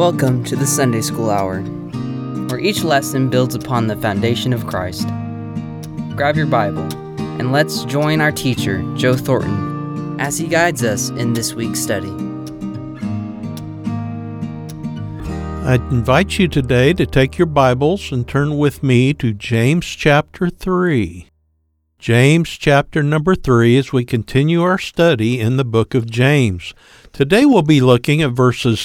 Welcome to the Sunday School Hour, where each lesson builds upon the foundation of Christ. Grab your Bible, and let's join our teacher, Joe Thornton, as he guides us in this week's study. I invite you today to take your Bibles and turn with me to James chapter 3. James chapter number 3 as we continue our study in the book of James. Today we'll be looking at verses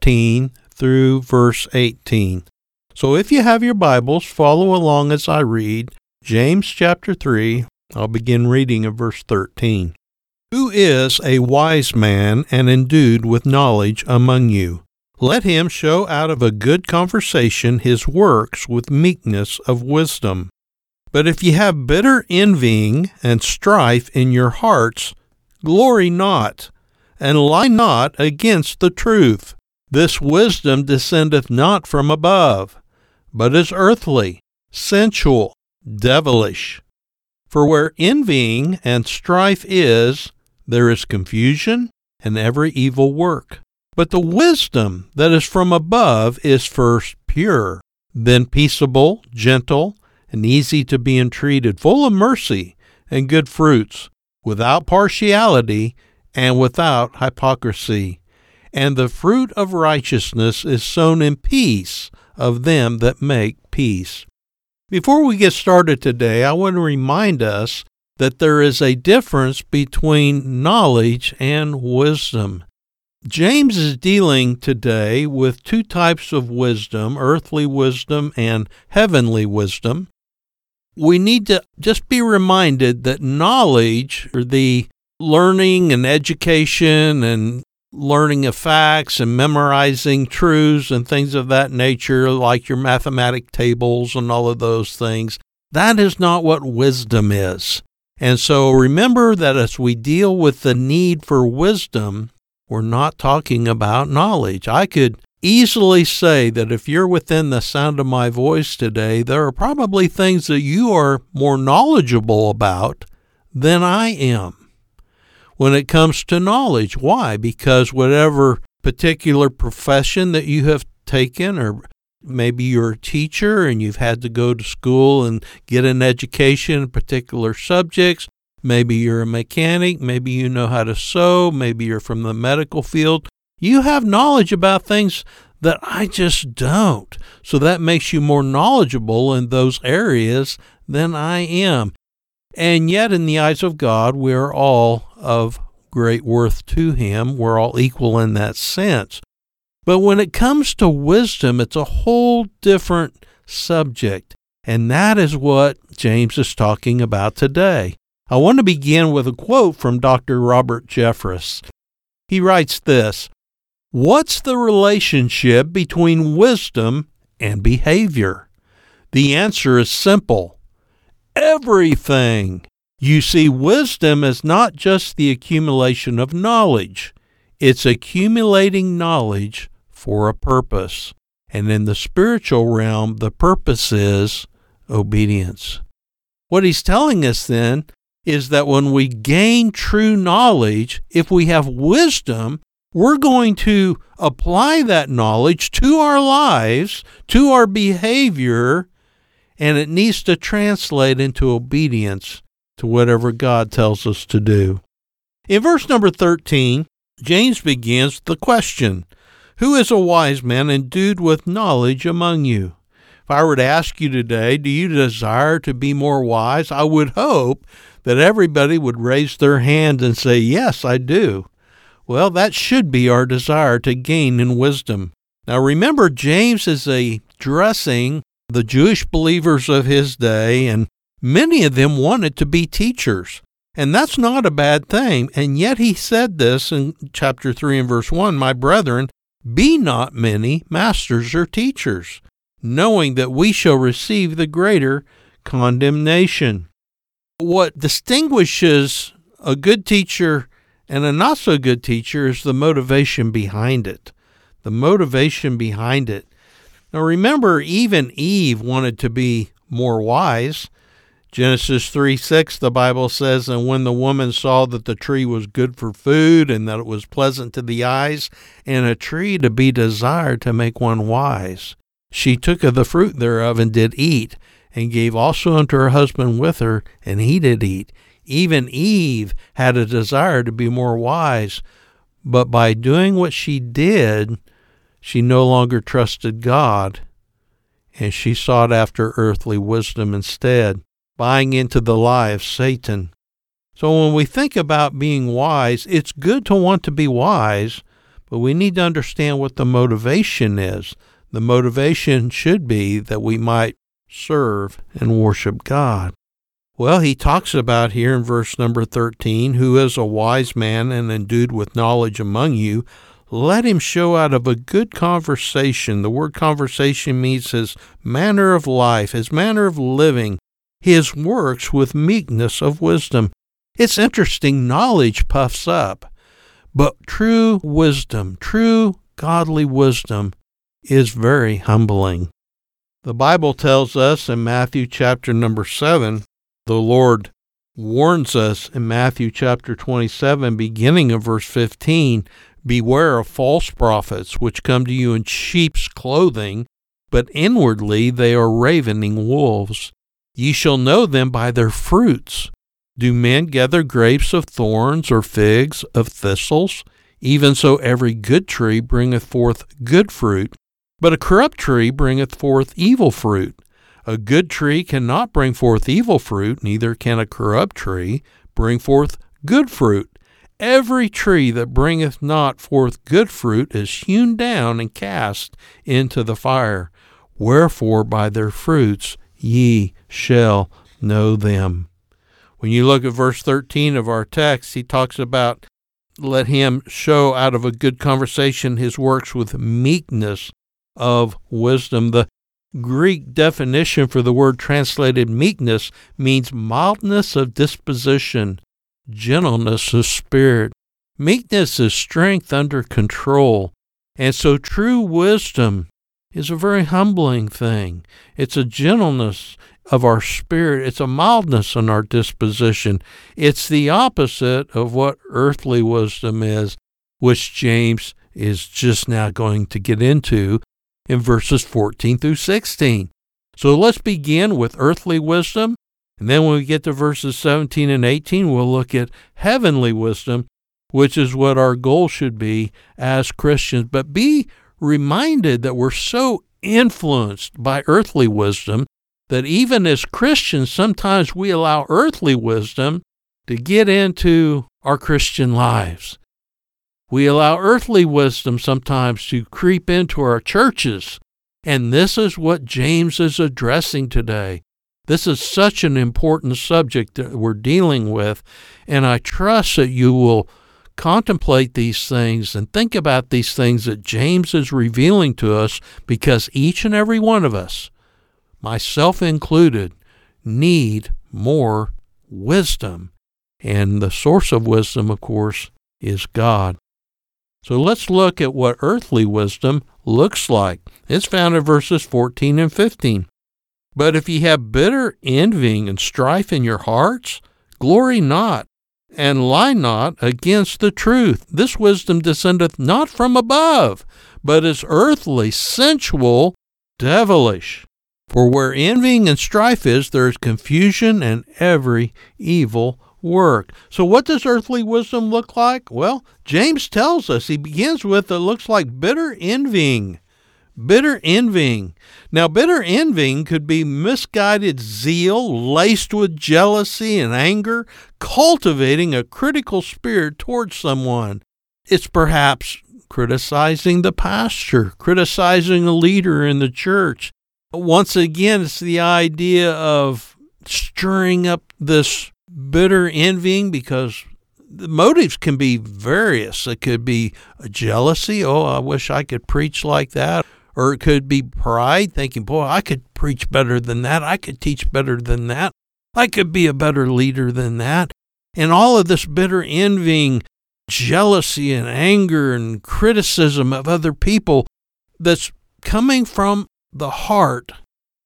13 through verse 18. So if you have your Bibles, follow along as I read James chapter 3. I'll begin reading at verse 13. Who is a wise man and endued with knowledge among you? Let him show out of a good conversation his works with meekness of wisdom. But if ye have bitter envying and strife in your hearts, glory not, and lie not against the truth. This wisdom descendeth not from above, but is earthly, sensual, devilish. For where envying and strife is, there is confusion and every evil work. But the wisdom that is from above is first pure, then peaceable, gentle, and easy to be entreated, full of mercy and good fruits, without partiality and without hypocrisy. And the fruit of righteousness is sown in peace of them that make peace. Before we get started today, I want to remind us that there is a difference between knowledge and wisdom. James is dealing today with two types of wisdom, earthly wisdom and heavenly wisdom. We need to just be reminded that knowledge, or the learning and education and learning of facts and memorizing truths and things of that nature, like your mathematic tables and all of those things, that is not what wisdom is. And so remember that as we deal with the need for wisdom, we're not talking about knowledge. I could easily say that if you're within the sound of my voice today, there are probably things that you are more knowledgeable about than I am when it comes to knowledge. Why? Because whatever particular profession that you have taken, or maybe you're a teacher and you've had to go to school and get an education in particular subjects. Maybe you're a mechanic, maybe you know how to sew, maybe you're from the medical field. You have knowledge about things that I just don't. So that makes you more knowledgeable in those areas than I am. And yet in the eyes of God, we're all of great worth to Him. We're all equal in that sense. But when it comes to wisdom, it's a whole different subject. And that is what James is talking about today. I want to begin with a quote from Dr. Robert Jeffress. He writes this: "What's the relationship between wisdom and behavior? The answer is simple: everything. You see, wisdom is not just the accumulation of knowledge. It's accumulating knowledge for a purpose. And in the spiritual realm, the purpose is obedience." What he's telling us then is that when we gain true knowledge, if we have wisdom, we're going to apply that knowledge to our lives, to our behavior, and it needs to translate into obedience to whatever God tells us to do. In verse number 13, James begins with the question, "Who is a wise man endued with knowledge among you?" If I were to ask you today, do you desire to be more wise? I would hope that everybody would raise their hand and say, "Yes, I do." Well, that should be our desire to gain in wisdom. Now remember, James is addressing the Jewish believers of his day, and many of them wanted to be teachers. And that's not a bad thing. And yet he said this in chapter 3 and verse 1, "My brethren, be not many masters or teachers, knowing that we shall receive the greater condemnation." What distinguishes a good teacher and a not so good teacher is the motivation behind it. The motivation behind it. Now remember, even Eve wanted to be more wise. Genesis 3:6, the Bible says, "And when the woman saw that the tree was good for food, and that it was pleasant to the eyes, and a tree to be desired to make one wise, she took of the fruit thereof and did eat, and gave also unto her husband with her, and he did eat." Even Eve had a desire to be more wise, but by doing what she did, she no longer trusted God, and she sought after earthly wisdom instead, buying into the lie of Satan. So when we think about being wise, it's good to want to be wise, but we need to understand what the motivation is. The motivation should be that we might serve and worship God. Well, he talks about here in verse number 13, "Who is a wise man and endued with knowledge among you? Let him show out of a good conversation." The word conversation means his manner of life, his manner of living, his works with meekness of wisdom. It's interesting, knowledge puffs up, but true wisdom, true godly wisdom is very humbling. The Bible tells us in Matthew chapter number 7, the Lord warns us in Matthew chapter 27, beginning of verse 15, "Beware of false prophets, which come to you in sheep's clothing, but inwardly they are ravening wolves. Ye shall know them by their fruits. Do men gather grapes of thorns, or figs of thistles? Even so every good tree bringeth forth good fruit, but a corrupt tree bringeth forth evil fruit. A good tree cannot bring forth evil fruit, neither can a corrupt tree bring forth good fruit. Every tree that bringeth not forth good fruit is hewn down and cast into the fire. Wherefore by their fruits ye shall know them." When you look at verse 13 of our text, he talks about, "Let him show out of a good conversation his works with meekness of wisdom." The Greek definition for the word translated meekness means mildness of disposition, gentleness of spirit. Meekness is strength under control. And so true wisdom is a very humbling thing. It's a gentleness of our spirit. It's a mildness in our disposition. It's the opposite of what earthly wisdom is, which James is just now going to get into in verses 14 through 16. So let's begin with earthly wisdom, and then when we get to verses 17 and 18, we'll look at heavenly wisdom, which is what our goal should be as Christians. But be reminded that we're so influenced by earthly wisdom that even as Christians, sometimes we allow earthly wisdom to get into our Christian lives. We allow earthly wisdom sometimes to creep into our churches, and this is what James is addressing today. This is such an important subject that we're dealing with, and I trust that you will contemplate these things and think about these things that James is revealing to us, because each and every one of us, myself included, need more wisdom. And the source of wisdom, of course, is God. So let's look at what earthly wisdom looks like. It's found in verses 14 and 15. "But if ye have bitter envying and strife in your hearts, glory not, and lie not against the truth. This wisdom descendeth not from above, but is earthly, sensual, devilish. For where envying and strife is, there is confusion and every evil work." So what does earthly wisdom look like? Well, James tells us, he begins with, it looks like bitter envying. Bitter envying. Now, bitter envying could be misguided zeal laced with jealousy and anger, cultivating a critical spirit towards someone. It's perhaps criticizing the pastor, criticizing a leader in the church. Once again, it's the idea of stirring up this bitter envying, because the motives can be various. It could be jealousy. "Oh, I wish I could preach like that." Or it could be pride, thinking, "Boy, I could preach better than that. I could teach better than that. I could be a better leader than that." And all of this bitter envying, jealousy and anger and criticism of other people that's coming from the heart,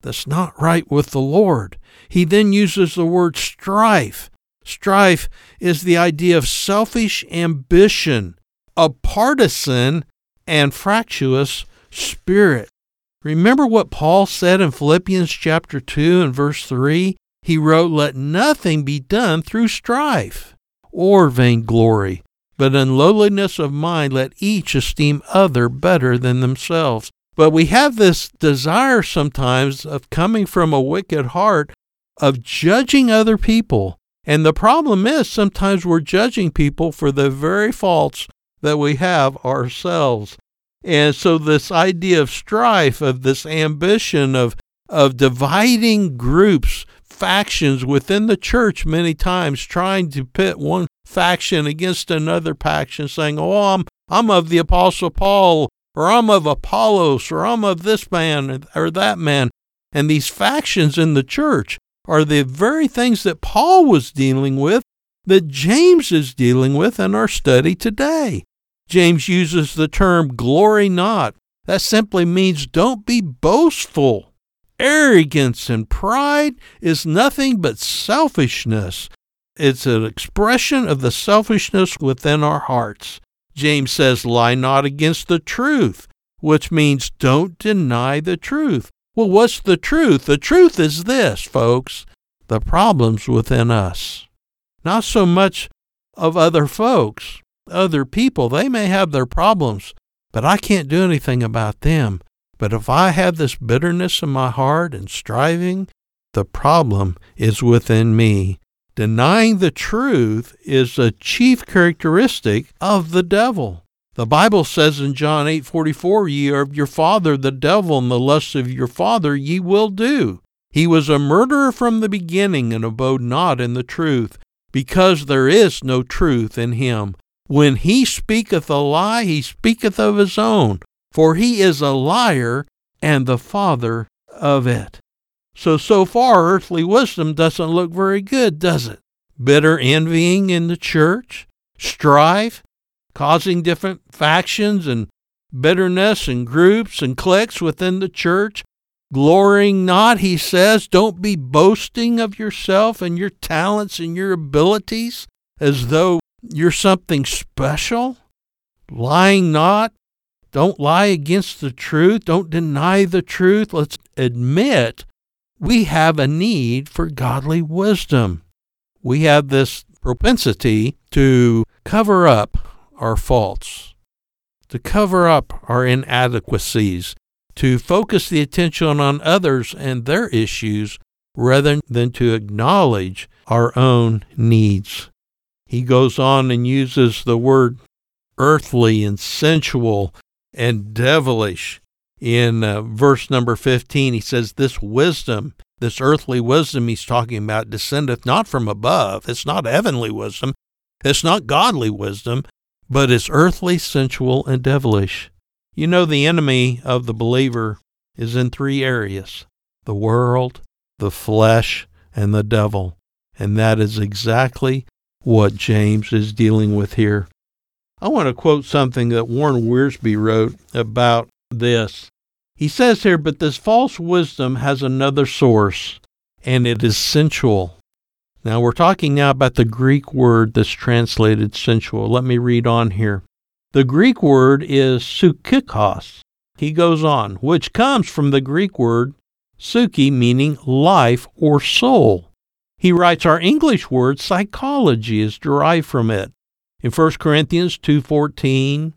that's not right with the Lord. He then uses the word strife. Strife is the idea of selfish ambition, a partisan and fractious spirit. Remember what Paul said in Philippians chapter 2 and verse 3? He wrote, "Let nothing be done through strife or vainglory, but in lowliness of mind let each esteem other better than themselves." But we have this desire sometimes of coming from a wicked heart of judging other people. And the problem is sometimes we're judging people for the very faults that we have ourselves. And so this idea of strife, of this ambition of dividing groups, factions within the church many times, trying to pit one faction against another faction, saying, "Oh, I'm of the Apostle Paul," or "I'm of Apollos," or "I'm of this man or that man." And these factions in the church are the very things that Paul was dealing with, that James is dealing with in our study today. James uses the term "glory not." That simply means don't be boastful. Arrogance and pride is nothing but selfishness. It's an expression of the selfishness within our hearts. James says, "Lie not against the truth," which means don't deny the truth. Well, what's the truth? The truth is this, folks: the problem's within us. Not so much of other folks, other people. They may have their problems, but I can't do anything about them. But if I have this bitterness in my heart and striving, the problem is within me. Denying the truth is a chief characteristic of the devil. The Bible says in John 8:44, "Ye are of your father the devil, and the lusts of your father ye will do. He was a murderer from the beginning, and abode not in the truth, because there is no truth in him. When he speaketh a lie, he speaketh of his own, for he is a liar and the father of it." So far, earthly wisdom doesn't look very good, does it? Bitter envying in the church, strife, causing different factions and bitterness and groups and cliques within the church. Glorying not, he says, don't be boasting of yourself and your talents and your abilities as though you're something special. Lying not, don't lie against the truth, don't deny the truth. Let's admit we have a need for godly wisdom. We have this propensity to cover up our faults, to cover up our inadequacies, to focus the attention on others and their issues rather than to acknowledge our own needs. He goes on and uses the word earthly and sensual and devilish. In verse number 15, he says, "This wisdom, this earthly wisdom he's talking about, descendeth not from above." It's not heavenly wisdom. It's not godly wisdom, but it's earthly, sensual, and devilish. You know, the enemy of the believer is in three areas: the world, the flesh, and the devil. And that is exactly what James is dealing with here. I want to quote something that Warren Wiersbe wrote about this. He says here, "But this false wisdom has another source, and it is sensual." Now we're talking now about the Greek word that's translated sensual. Let me read on here. The Greek word is psychikos. He goes on, which comes from the Greek word psyche, meaning life or soul. He writes, our English word psychology is derived from it. In 1 Corinthians 2:14,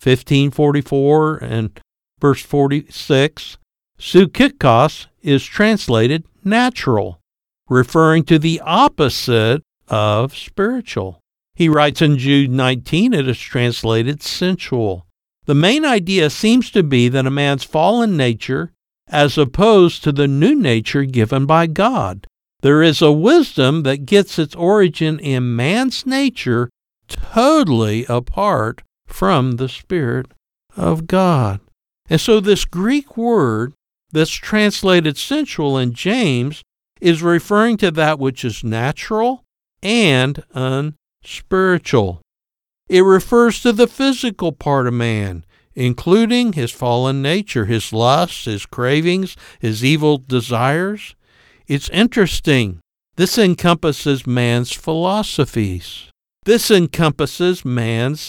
15:44, and verse 46, psychikos is translated natural, referring to the opposite of spiritual. He writes in Jude 19, it is translated sensual. The main idea seems to be that a man's fallen nature, as opposed to the new nature given by God. There is a wisdom that gets its origin in man's nature totally apart from the Spirit of God. And so this Greek word that's translated sensual in James is referring to that which is natural and unspiritual. It refers to the physical part of man. including his fallen nature, his lusts, his cravings, his evil desires. It's interesting. This encompasses man's philosophies. This encompasses man's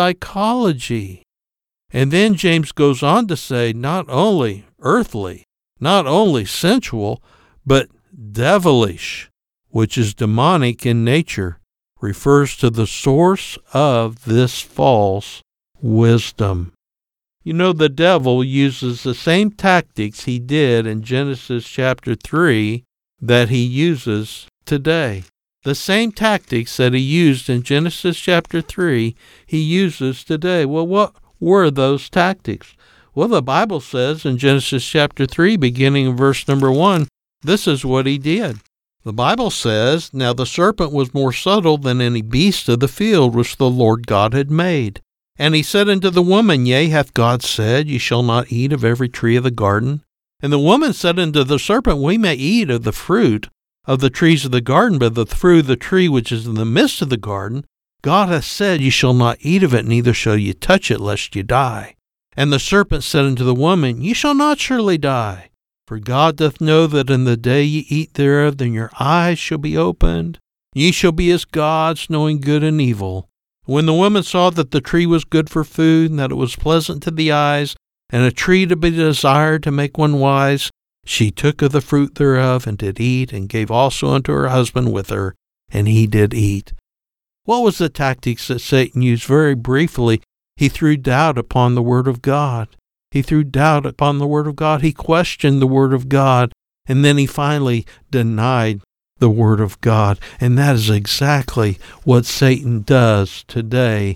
psychology. And then James goes on to say not only earthly, not only sensual, but devilish, which is demonic in nature, refers to the source of this false wisdom. You know, the devil uses the same tactics he did in Genesis chapter 3 that he uses today. The same tactics that he used in Genesis chapter 3, he uses today. Well, what were those tactics? Well, the Bible says in Genesis chapter 3, beginning in verse number 1, this is what he did. The Bible says, "Now the serpent was more subtle than any beast of the field which the Lord God had made. And he said unto the woman, Yea, hath God said, Ye shall not eat of every tree of the garden? And the woman said unto the serpent, We may eat of the fruit of the trees of the garden, but the fruit of the tree which is in the midst of the garden, God hath said, Ye shall not eat of it, neither shall ye touch it, lest ye die. And the serpent said unto the woman, Ye shall not surely die. For God doth know that in the day ye eat thereof, then your eyes shall be opened. Ye shall be as gods, knowing good and evil. When the woman saw that the tree was good for food, and that it was pleasant to the eyes, and a tree to be desired to make one wise, she took of the fruit thereof, and did eat, and gave also unto her husband with her, and he did eat." What was the tactics that Satan used? Very briefly, he threw doubt upon the Word of God. He threw doubt upon the Word of God. He questioned the Word of God, and then he finally denied the Word of God. And that is exactly what Satan does today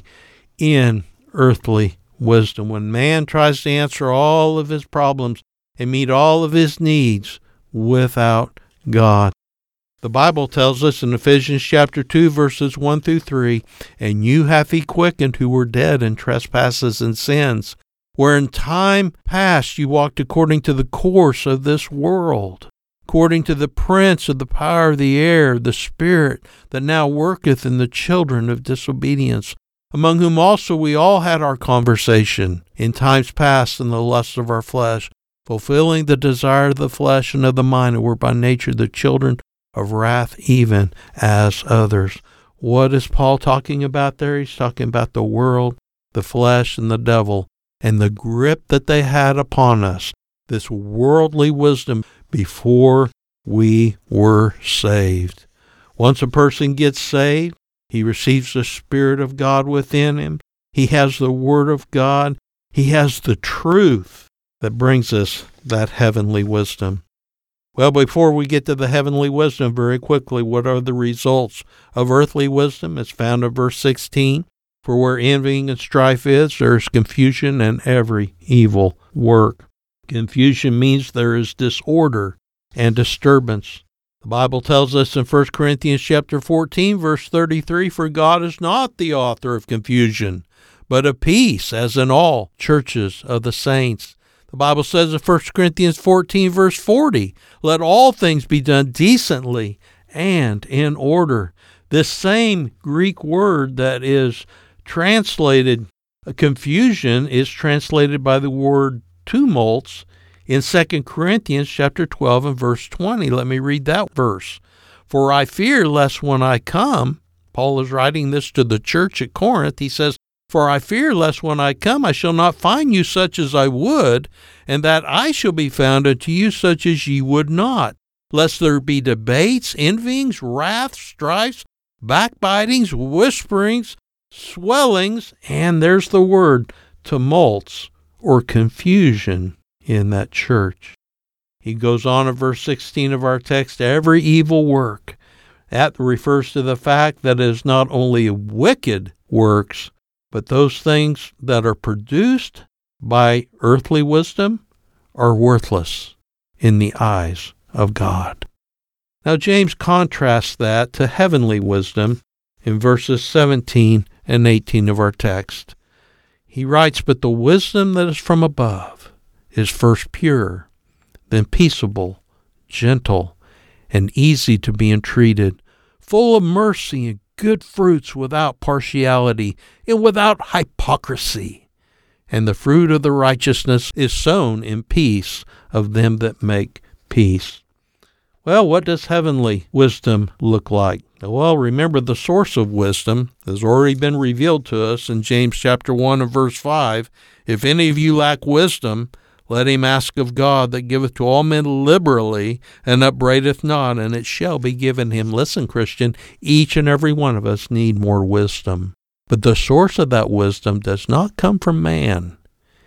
in earthly wisdom. When man tries to answer all of his problems and meet all of his needs without God. The Bible tells us in Ephesians chapter 2, verses 1 through 3, "And you hath he quickened who were dead in trespasses and sins, where in time past you walked according to the course of this world, according to the prince of the power of the air, the spirit that now worketh in the children of disobedience, among whom also we all had our conversation in times past in the lusts of our flesh, fulfilling the desire of the flesh and of the mind, and were by nature the children of wrath, even as others." What is Paul talking about there? He's talking about the world, the flesh, and the devil, and the grip that they had upon us, this worldly wisdom, before we were saved. Once a person gets saved, he receives the Spirit of God within him. He has the Word of God. He has the truth that brings us that heavenly wisdom. Well, before we get to the heavenly wisdom, very quickly, what are the results of earthly wisdom? It's found in verse 16. "For where envying and strife is, there is confusion and every evil work." Confusion means there is disorder and disturbance. The Bible tells us in 1 Corinthians chapter 14, verse 33, "For God is not the author of confusion, but of peace, as in all churches of the saints." The Bible says in 1 Corinthians 14, verse 40, "Let all things be done decently and in order." This same Greek word that is translated confusion is translated by the word tumults in 2 Corinthians chapter 12 and verse 20. Let me read that verse. "For I fear lest when I come," Paul is writing this to the church at Corinth, he says, "For I fear lest when I come I shall not find you such as I would, and that I shall be found unto you such as ye would not, lest there be debates, envyings, wraths, strifes, backbitings, whisperings, swellings," and there's the word, tumults or confusion in that church. He goes on in verse 16 of our text, "Every evil work." That refers to the fact that it is not only wicked works, but those things that are produced by earthly wisdom are worthless in the eyes of God. Now James contrasts that to heavenly wisdom in verses 17 and 18 of our text. He writes, "But the wisdom that is from above is first pure, then peaceable, gentle, and easy to be entreated, full of mercy and good fruits, without partiality and without hypocrisy. and the fruit of the righteousness is sown in peace of them that make peace. Well, what does heavenly wisdom look like? Well, remember, the source of wisdom has already been revealed to us in James chapter 1 and verse 5. If any of you lack wisdom, let him ask of God that giveth to all men liberally and upbraideth not, and it shall be given him. Listen, Christian, each and every one of us need more wisdom. But the source of that wisdom does not come from man.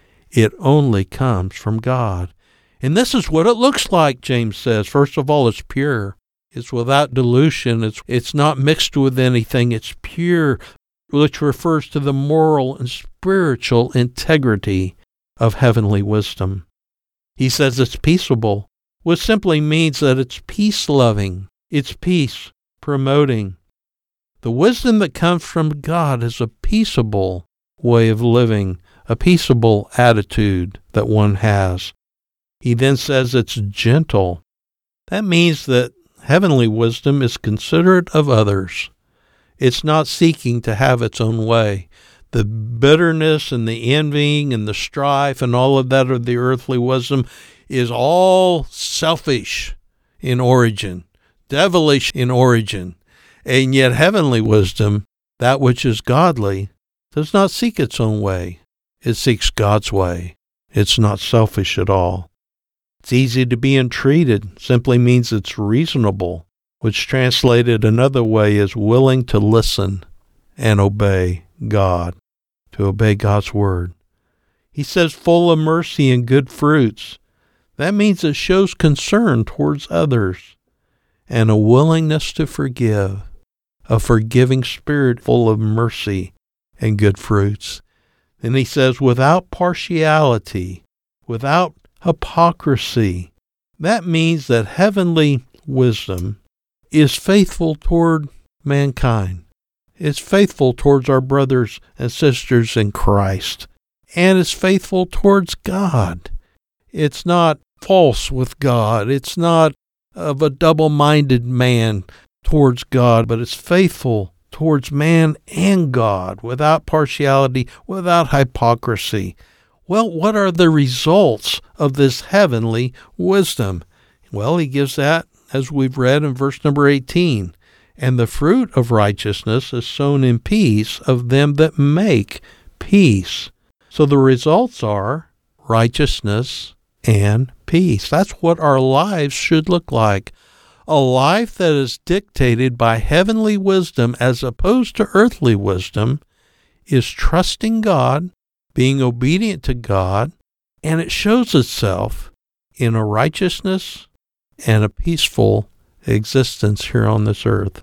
It only comes from God. And this is what it looks like, James says. First of all, it's pure. It's without dilution. It's not mixed with anything. It's pure, which refers to the moral and spiritual integrity of heavenly wisdom. He says it's peaceable, which simply means that it's peace-loving. It's peace-promoting. The wisdom that comes from God is a peaceable way of living, a peaceable attitude that one has. He then says it's gentle. That means that heavenly wisdom is considerate of others. It's not seeking to have its own way. The bitterness and the envying and the strife and all of that of the earthly wisdom is all selfish in origin, devilish in origin. And yet heavenly wisdom, that which is godly, does not seek its own way. It seeks God's way. It's not selfish at all. It's easy to be entreated simply means it's reasonable, which translated another way is willing to listen and obey God, to obey God's word. He says full of mercy and good fruits. That means it shows concern towards others and a willingness to forgive, a forgiving spirit full of mercy and good fruits. And he says without partiality, without hypocrisy. That means that heavenly wisdom is faithful toward mankind. It's faithful towards our brothers and sisters in Christ. And it's faithful towards God. It's not false with God. It's not of a double-minded man towards God, but it's faithful towards man and God, without partiality, without hypocrisy. Well, what are the results of this heavenly wisdom? Well, he gives that, as we've read in verse number 18. And the fruit of righteousness is sown in peace of them that make peace. So the results are righteousness and peace. That's what our lives should look like. A life that is dictated by heavenly wisdom as opposed to earthly wisdom is trusting God, being obedient to God, and it shows itself in a righteousness and a peaceful existence here on this earth.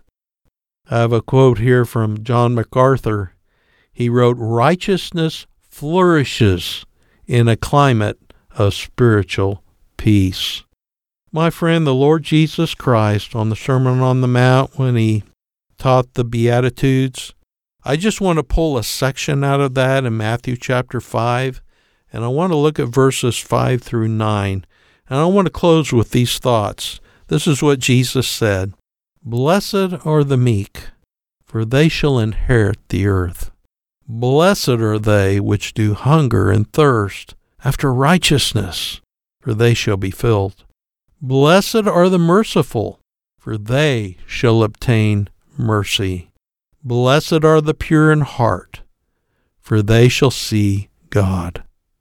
I have a quote here from John MacArthur. He wrote, "Righteousness flourishes in a climate of spiritual peace." My friend, the Lord Jesus Christ, on the Sermon on the Mount, when he taught the Beatitudes, I just want to pull a section out of that in Matthew chapter 5, and I want to look at verses 5 through 9. And I want to close with these thoughts. This is what Jesus said, "Blessed are the meek, for they shall inherit the earth. Blessed are they which do hunger and thirst after righteousness, for they shall be filled. Blessed are the merciful, for they shall obtain mercy. Blessed are the pure in heart, for they shall see God.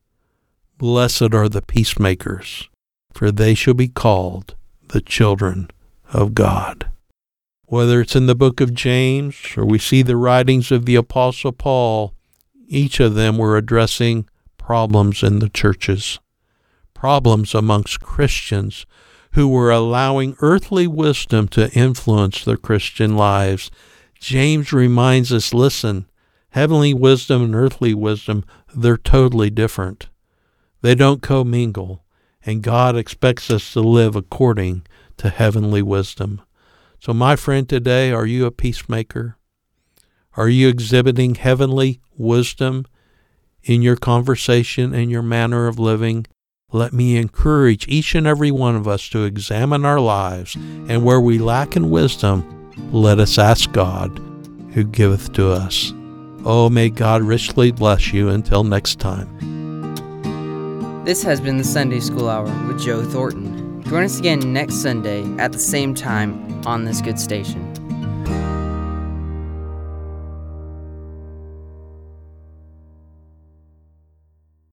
Blessed are the peacemakers, for they shall be called the children of God." Whether it's in the book of James or we see the writings of the Apostle Paul, each of them were addressing problems in the churches, problems amongst Christians who were allowing earthly wisdom to influence their Christian lives. James reminds us, listen, heavenly wisdom and earthly wisdom, they're totally different. They don't commingle, and God expects us to live according to heavenly wisdom. So my friend, today, are you a peacemaker? Are you exhibiting heavenly wisdom in your conversation and your manner of living? Let me encourage each and every one of us to examine our lives, and where we lack in wisdom, let us ask God, who giveth to us Oh, may God richly bless you until next time. This has been the Sunday School Hour with Joe Thornton. Join us again next Sunday at the same time on this good station.